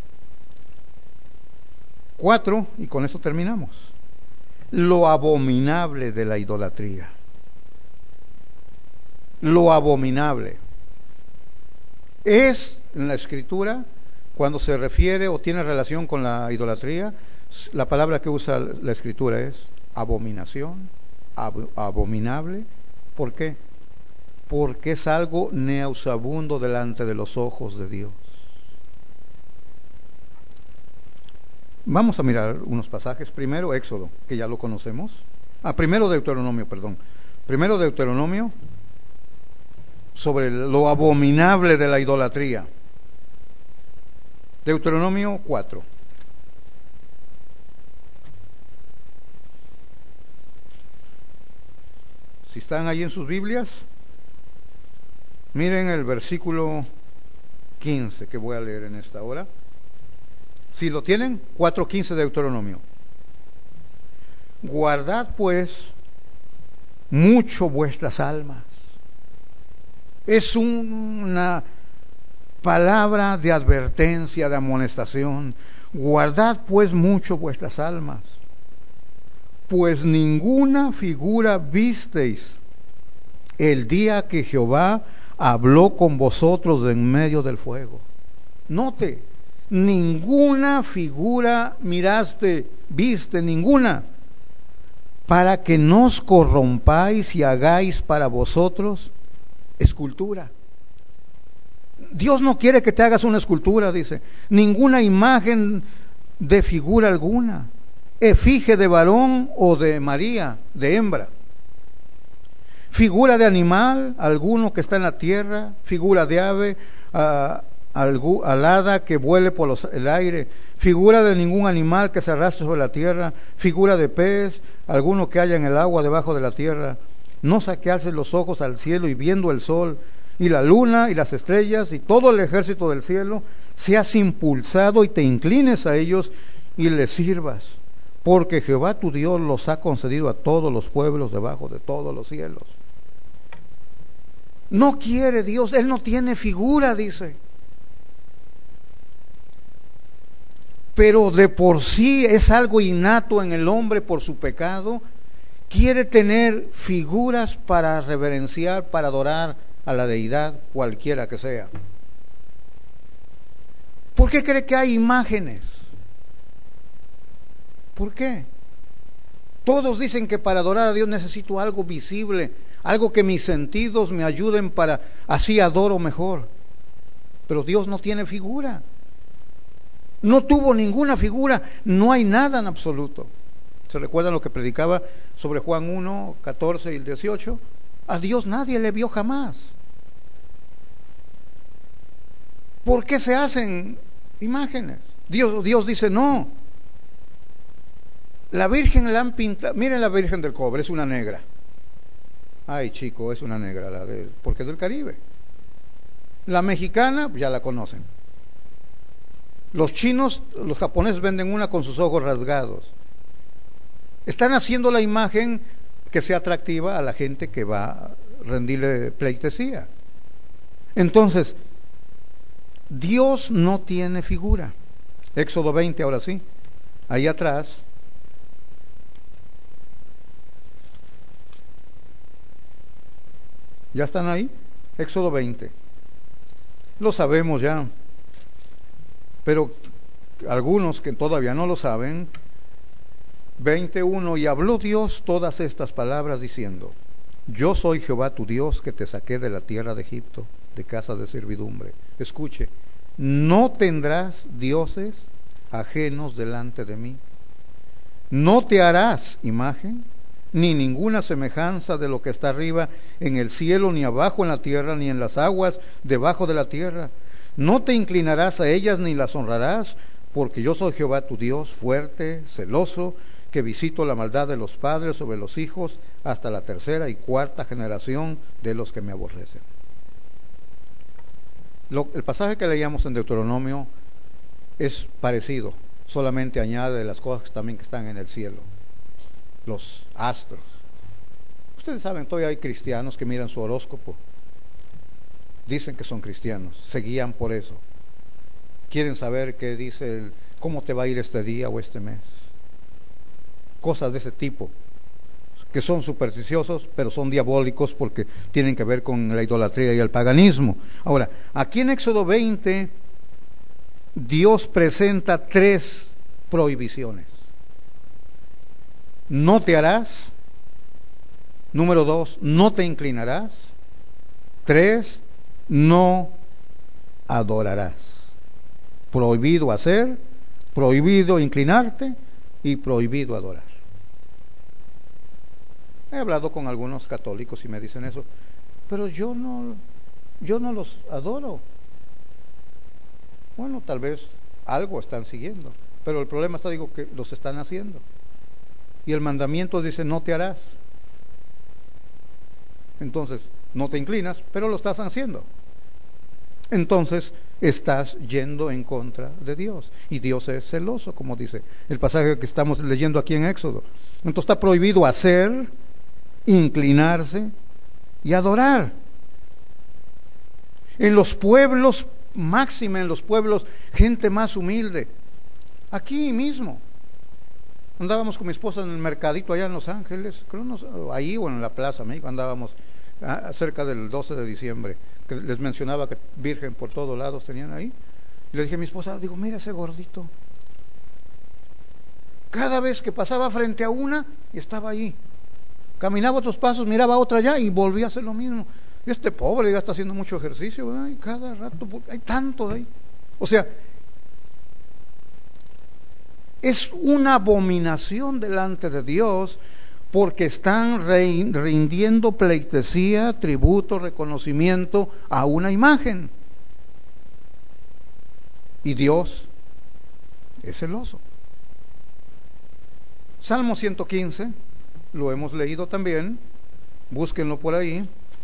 Cuatro, y con eso terminamos. Lo abominable de la idolatría. Lo abominable. Es en la Escritura, cuando se refiere o tiene relación con la idolatría, la palabra que usa la Escritura es abominación, ab- abominable. ¿Por qué? Porque es algo nauseabundo delante de los ojos de Dios. Vamos a mirar unos pasajes. Primero Éxodo, que ya lo conocemos. Ah, primero Deuteronomio, perdón. Primero Deuteronomio, sobre lo abominable de la idolatría. Deuteronomio cuatro. Si están ahí en sus Biblias, miren el versículo quince que voy a leer en esta hora. Si lo tienen, cuatro quince de Deuteronomio. Guardad pues mucho vuestras almas. Es una palabra de advertencia, de amonestación. Guardad pues mucho vuestras almas, pues ninguna figura visteis el día que Jehová habló con vosotros en medio del fuego. Note, ninguna figura miraste, viste, ninguna, para que no os corrompáis y hagáis para vosotros escultura. Dios no quiere que te hagas una escultura, dice, ninguna imagen de figura alguna, efigie de varón o de María, de hembra, figura de animal alguno que está en la tierra, figura de ave uh, algu, alada que vuele por los, el aire, figura de ningún animal que se arrastre sobre la tierra, figura de pez alguno que haya en el agua debajo de la tierra. No saquearse los ojos al cielo y viendo el sol y la luna y las estrellas y todo el ejército del cielo, seas impulsado y te inclines a ellos y les sirvas, porque Jehová tu Dios los ha concedido a todos los pueblos debajo de todos los cielos. No quiere Dios, Él no tiene figura, dice. Pero de por sí es algo innato en el hombre por su pecado, quiere tener figuras para reverenciar, para adorar a la deidad, cualquiera que sea. ¿Por qué cree que hay imágenes? ¿Por qué? Todos dicen que para adorar a Dios necesito algo visible, algo que mis sentidos me ayuden para, así adoro mejor. Pero Dios no tiene figura. No tuvo ninguna figura, no hay nada en absoluto. ¿Se recuerdan lo que predicaba sobre Juan uno, catorce y el dieciocho? A Dios nadie le vio jamás. ¿Por qué se hacen imágenes? Dios, Dios dice no. La Virgen la han pintado. Miren la Virgen del Cobre, es una negra. Ay, chico, es una negra, la de, porque es del Caribe. La mexicana, ya la conocen. Los chinos, los japoneses venden una con sus ojos rasgados. Están haciendo la imagen que sea atractiva a la gente que va a rendirle pleitesía. Entonces, Dios no tiene figura. Éxodo veinte, ahora sí. Ahí atrás. ¿Ya están ahí? Éxodo veinte. Lo sabemos ya. Pero algunos que todavía no lo saben, veintiuno, y habló Dios todas estas palabras diciendo: yo soy Jehová tu Dios que te saqué de la tierra de Egipto, de casa de servidumbre. Escuche, no tendrás dioses ajenos delante de mí. No te harás imagen, ni ninguna semejanza de lo que está arriba en el cielo, ni abajo en la tierra, ni en las aguas debajo de la tierra. No te inclinarás a ellas ni las honrarás, porque yo soy Jehová tu Dios, fuerte, celoso, que visito la maldad de los padres sobre los hijos hasta la tercera y cuarta generación de los que me aborrecen. Lo, el pasaje que leíamos en Deuteronomio es parecido, solamente añade las cosas también que están en el cielo, los astros. Ustedes saben, todavía hay cristianos que miran su horóscopo, dicen que son cristianos, se guían por eso, quieren saber qué dice, el, cómo te va a ir este día o este mes, cosas de ese tipo, que son supersticiosos, pero son diabólicos porque tienen que ver con la idolatría y el paganismo. Ahora, aquí en Éxodo veinte, Dios presenta tres prohibiciones. No te harás. Número dos, no te inclinarás. Tres, no adorarás. Prohibido hacer, prohibido inclinarte y prohibido adorar. He hablado con algunos católicos y me dicen eso, pero yo no, yo no los adoro. Bueno, tal vez algo están siguiendo, pero el problema está, digo, que los están haciendo. Y el mandamiento dice, no te harás. Entonces, no te inclinas, pero lo estás haciendo. Entonces, estás yendo en contra de Dios. Y Dios es celoso, como dice el pasaje que estamos leyendo aquí en Éxodo. Entonces está prohibido hacer, inclinarse y adorar. En los pueblos, máxima en los pueblos, gente más humilde. Aquí mismo. Andábamos con mi esposa en el mercadito allá en Los Ángeles, creo no, ahí o en la Plaza México, andábamos ah, cerca del doce de diciembre, que les mencionaba que virgen por todos lados tenían ahí. Y le dije a mi esposa, digo, mira ese gordito. Cada vez que pasaba frente a una, y estaba ahí. Caminaba otros pasos, miraba a otra allá y volvía a hacer lo mismo. Y este pobre ya está haciendo mucho ejercicio, ¿verdad? Y cada rato, hay tanto de ahí. O sea, es una abominación delante de Dios porque están rindiendo pleitesía, tributo, reconocimiento a una imagen. Y Dios es celoso. Salmo ciento quince, lo hemos leído también, búsquenlo por ahí,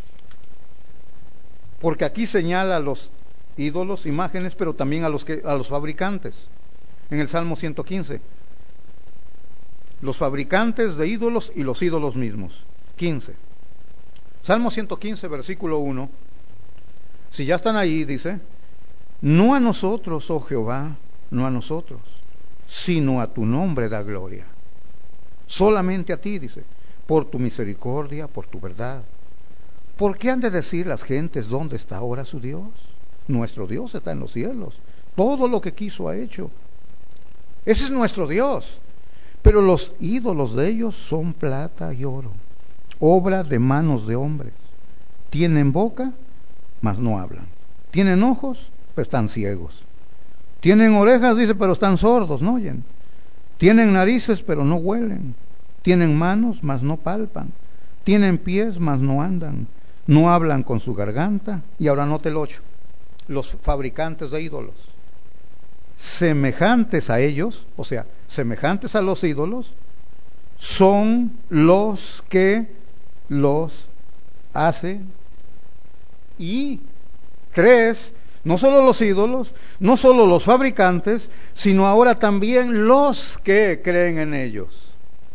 porque aquí señala a los ídolos, imágenes, pero también a los, que, a los fabricantes. En el Salmo ciento quince, los fabricantes de ídolos y los ídolos mismos. quince. Salmo ciento quince, versículo uno. Si ya están ahí, dice: no a nosotros, oh Jehová, no a nosotros, sino a tu nombre da gloria. Solamente a ti, dice, por tu misericordia, por tu verdad. ¿Por qué han de decir las gentes dónde está ahora su Dios? Nuestro Dios está en los cielos. Todo lo que quiso ha hecho. Ese es nuestro Dios. Pero los ídolos de ellos son plata y oro, obra de manos de hombres. Tienen boca, mas no hablan. Tienen ojos, pero están ciegos. Tienen orejas, dice, pero están sordos, no oyen. Tienen narices, pero no huelen. Tienen manos, mas no palpan. Tienen pies, mas no andan. No hablan con su garganta. Y ahora note el ocho. Los fabricantes de ídolos, semejantes a ellos, o sea, semejantes a los ídolos, son los que los hacen. Y tres, no solo los ídolos, no solo los fabricantes, sino ahora también los que creen en ellos.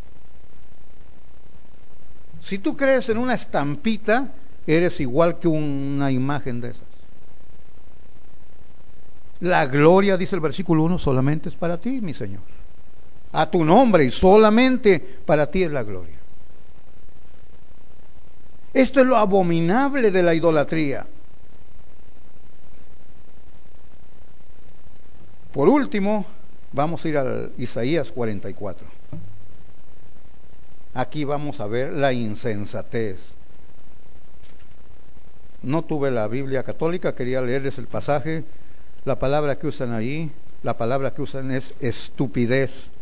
Si tú crees en una estampita, eres igual que una imagen de esas. La gloria, dice el versículo uno, solamente es para ti, mi Señor. A tu nombre y solamente para ti es la gloria. Esto es lo abominable de la idolatría. Por último, vamos a ir a Isaías cuarenta y cuatro. Aquí vamos a ver la insensatez. No tuve la Biblia católica, quería leerles el pasaje. La palabra que usan ahí, la palabra que usan es estupidez.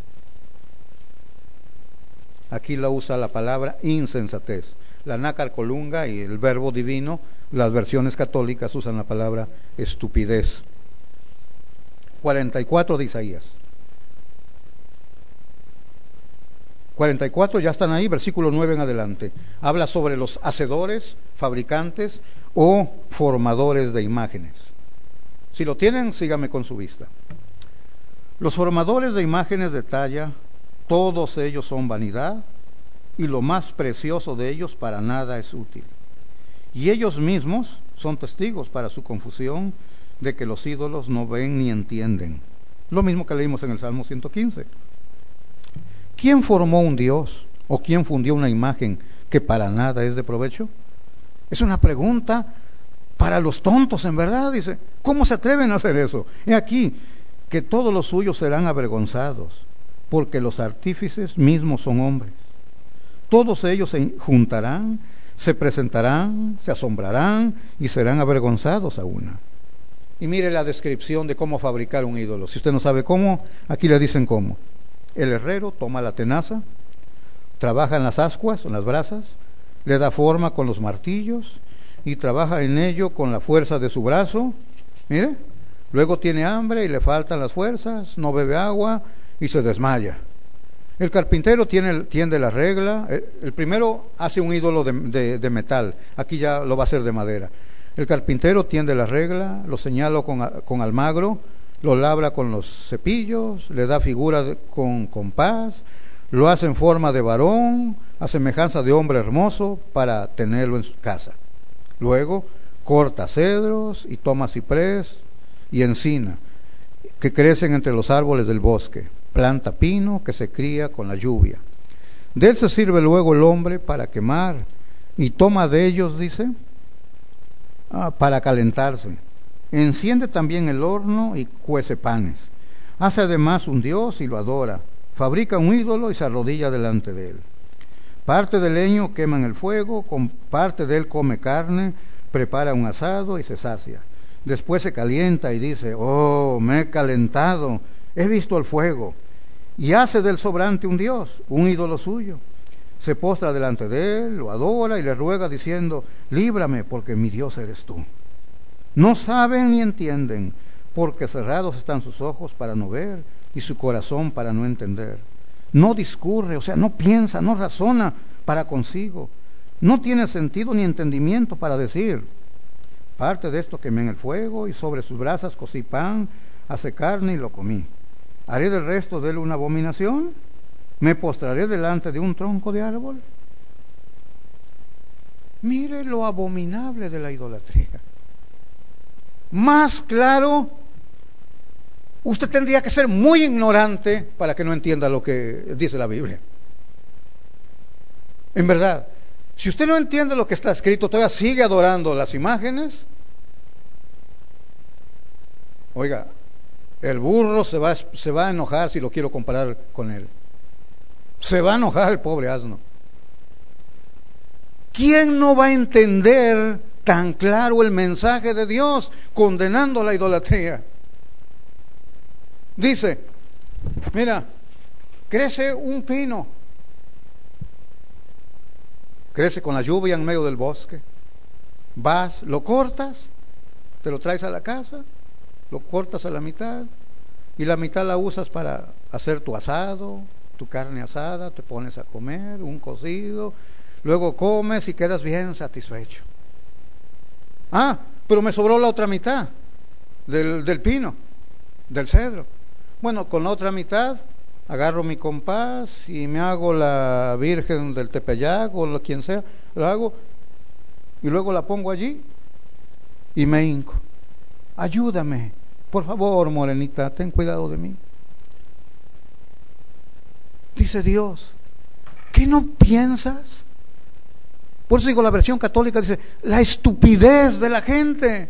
Aquí la usa la palabra insensatez. La nácar colunga y el verbo divino, las versiones católicas usan la palabra estupidez. cuarenta y cuatro de Isaías. cuarenta y cuatro, ya están ahí, versículo nueve en adelante. Habla sobre los hacedores, fabricantes o formadores de imágenes. Si lo tienen, sígame con su vista. Los formadores de imágenes de talla, todos ellos son vanidad, y lo más precioso de ellos para nada es útil. Y ellos mismos son testigos para su confusión de que los ídolos no ven ni entienden. Lo mismo que leímos en el Salmo ciento quince. ¿Quién formó un Dios o quién fundió una imagen que para nada es de provecho? Es una pregunta para los tontos, en verdad. Dice, ¿cómo se atreven a hacer eso? He aquí que todos los suyos serán avergonzados, porque los artífices mismos son hombres. Todos ellos se juntarán, se presentarán, se asombrarán y serán avergonzados a una. Y mire la descripción de cómo fabricar un ídolo. Si usted no sabe cómo, aquí le dicen cómo. El herrero toma la tenaza, trabaja en las ascuas, en las brasas, le da forma con los martillos y trabaja en ello con la fuerza de su brazo. Mire, luego tiene hambre y le faltan las fuerzas, no bebe agua y se desmaya. El carpintero tiene, tiende la regla. El, el primero hace un ídolo de, de, de metal, aquí ya lo va a hacer de madera. El carpintero tiende la regla, lo señala con, con almagro, lo labra con los cepillos, le da figura de, con compás, lo hace en forma de varón, a semejanza de hombre hermoso, para tenerlo en su casa. Luego corta cedros y toma ciprés y encina, que crecen entre los árboles del bosque. Planta pino que se cría con la lluvia. De él se sirve luego el hombre para quemar, y toma de ellos, dice, ah, para calentarse. Enciende también el horno y cuece panes. Hace además un dios y lo adora. Fabrica un ídolo y se arrodilla delante de él. Parte del leño quema en el fuego, con parte de él come carne, prepara un asado y se sacia. Después se calienta y dice, oh, me he calentado, he visto el fuego. Y hace del sobrante un dios, un ídolo suyo. Se postra delante de él, lo adora y le ruega diciendo, líbrame porque mi Dios eres tú. No saben ni entienden, porque cerrados están sus ojos para no ver y su corazón para no entender. No discurre, o sea, no piensa, no razona para consigo. No tiene sentido ni entendimiento para decir, parte de esto quemé en el fuego y sobre sus brasas cocí pan, hace carne y lo comí. ¿Haré del resto de él una abominación? ¿Me postraré delante de un tronco de árbol? Mire lo abominable de la idolatría. Más claro, usted tendría que ser muy ignorante para que no entienda lo que dice la Biblia. En verdad, si usted no entiende lo que está escrito, todavía sigue adorando las imágenes. Oiga, el burro se va, se va a enojar si lo quiero comparar con él. Se va a enojar el pobre asno. ¿Quién no va a entender tan claro el mensaje de Dios condenando la idolatría? Dice, mira, crece un pino, crece con la lluvia en medio del bosque, vas, lo cortas, te lo traes a la casa, lo cortas a la mitad y la mitad la usas para hacer tu asado, tu carne asada, te pones a comer, un cocido, luego comes y quedas bien satisfecho. Ah, pero me sobró la otra mitad del, del pino, del cedro. Bueno, con la otra mitad agarro mi compás y me hago la Virgen del Tepeyac o lo quien sea, la hago y luego la pongo allí y me hinco. Ayúdame, por favor, morenita, ten cuidado de mí. Dice Dios, ¿qué no piensas? Por eso digo, la versión católica dice, la estupidez de la gente.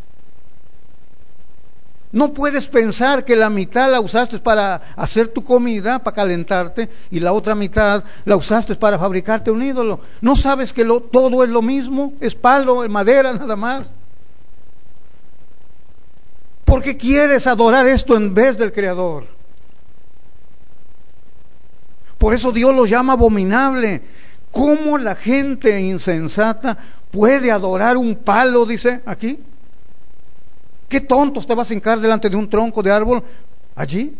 No puedes pensar que la mitad la usaste para hacer tu comida, para calentarte, y la otra mitad la usaste para fabricarte un ídolo. ¿No sabes que lo, todo es lo mismo? Es palo, es madera, nada más. ¿Por qué quieres adorar esto en vez del Creador? Por eso Dios lo llama abominable. ¿Cómo la gente insensata puede adorar un palo, dice aquí? ¿Qué tontos te vas a hincar delante de un tronco de árbol allí?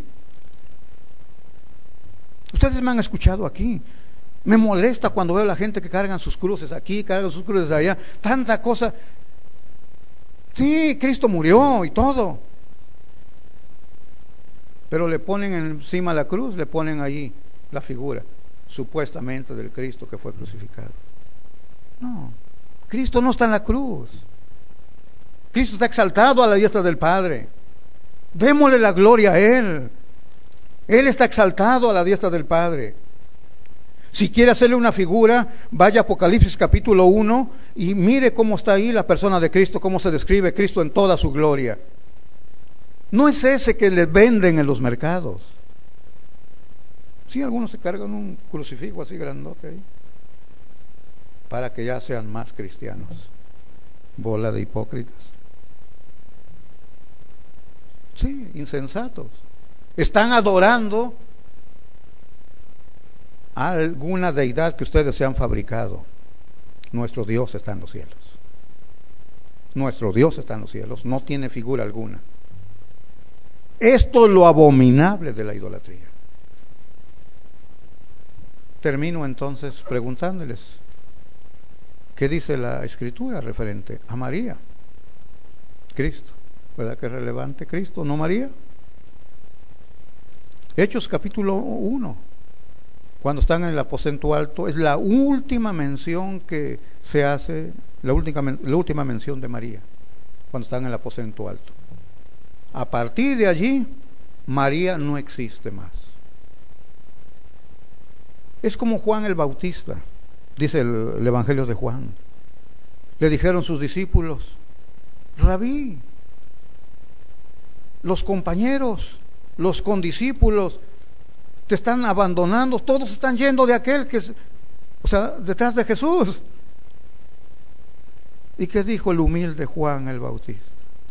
Ustedes me han escuchado aquí. Me molesta cuando veo a la gente que cargan sus cruces aquí, cargan sus cruces allá, tanta cosa. Sí, Cristo murió y todo. Pero le ponen encima la cruz, le ponen allí la figura, supuestamente del Cristo que fue crucificado. No, Cristo no está en la cruz. Cristo está exaltado a la diestra del Padre. Démosle la gloria a Él. Él está exaltado a la diestra del Padre. Si quiere hacerle una figura, vaya a Apocalipsis capítulo uno y mire cómo está ahí la persona de Cristo, cómo se describe Cristo en toda su gloria. No es ese que le venden en los mercados. Sí, algunos se cargan un crucifijo así grandote ahí, para que ya sean más cristianos. Bola de hipócritas. Sí, insensatos. Están adorando a alguna deidad que ustedes se han fabricado. Nuestro Dios está en los cielos. Nuestro Dios está en los cielos, no tiene figura alguna. Esto es lo abominable de la idolatría. Termino entonces preguntándoles, ¿qué dice la Escritura referente a María? Cristo, ¿verdad que es relevante Cristo, no María? Hechos capítulo uno, cuando están en el aposento alto, es la última mención que se hace, la última, la última mención de María, cuando están en el aposento alto. A partir de allí, María no existe más. Es como Juan el Bautista, dice el, el Evangelio de Juan. Le dijeron sus discípulos, Rabí, los compañeros, los condiscípulos te están abandonando, todos están yendo de aquel que, o sea, detrás de Jesús. ¿Y qué dijo el humilde Juan el Bautista?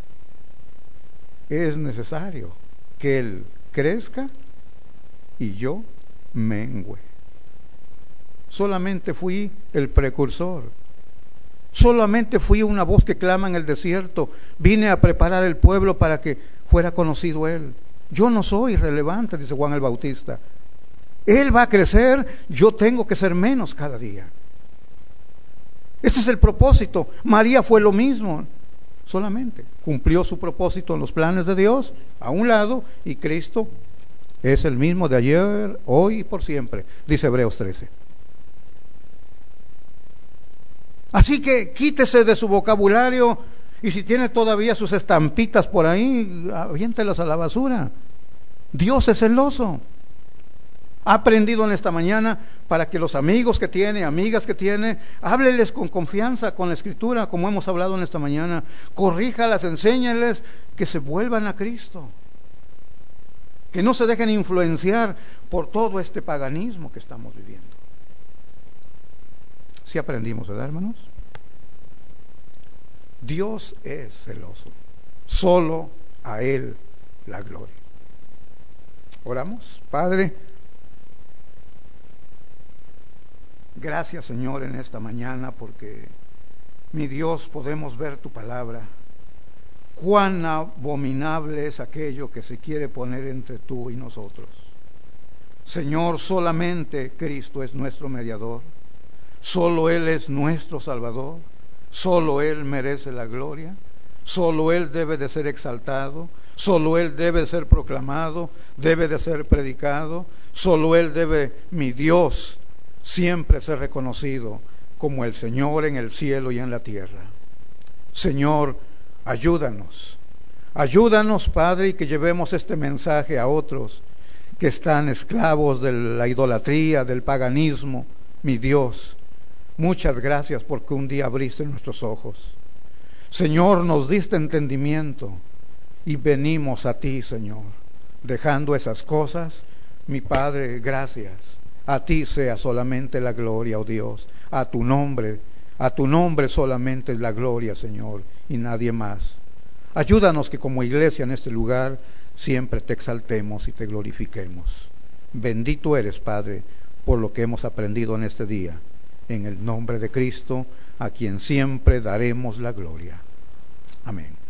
Es necesario que él crezca y yo mengüe. Solamente fui el precursor. Solamente fui una voz que clama en el desierto. Vine a preparar el pueblo para que fuera conocido él. Yo no soy relevante, dice Juan el Bautista. Él va a crecer, yo tengo que ser menos cada día. Este es el propósito. María fue lo mismo. Solamente cumplió su propósito en los planes de Dios a un lado, y Cristo es el mismo de ayer, hoy y por siempre, dice Hebreos trece. Así que quítese de su vocabulario, y si tiene todavía sus estampitas por ahí, aviéntelas a la basura. Dios es celoso. ha aprendido en esta mañana, para que los amigos que tiene, amigas que tiene, hábleles con confianza con la Escritura, como hemos hablado en esta mañana, corríjalas, enséñales que se vuelvan a Cristo, que no se dejen influenciar por todo este paganismo que estamos viviendo. ¿Sí aprendimos, verdad, hermanos? Dios es celoso, solo a Él la gloria. Oramos. Padre, gracias, Señor, en esta mañana, porque, mi Dios, podemos ver tu palabra. Cuán abominable es aquello que se quiere poner entre tú y nosotros. Señor, solamente Cristo es nuestro mediador, solo Él es nuestro Salvador, solo Él merece la gloria, solo Él debe de ser exaltado, solo Él debe de ser proclamado, debe de ser predicado, solo Él debe, mi Dios, siempre ser reconocido como el Señor en el cielo y en la tierra. Señor, ayúdanos, ayúdanos, Padre, y que llevemos este mensaje a otros que están esclavos de la idolatría, del paganismo. Mi Dios, muchas gracias porque un día abriste nuestros ojos. Señor, nos diste entendimiento y venimos a ti, Señor, dejando esas cosas. Mi Padre, gracias. A ti sea solamente la gloria, oh Dios, a tu nombre, a tu nombre solamente la gloria, Señor, y nadie más. Ayúdanos que como iglesia en este lugar siempre te exaltemos y te glorifiquemos. Bendito eres, Padre, por lo que hemos aprendido en este día. En el nombre de Cristo, a quien siempre daremos la gloria. Amén.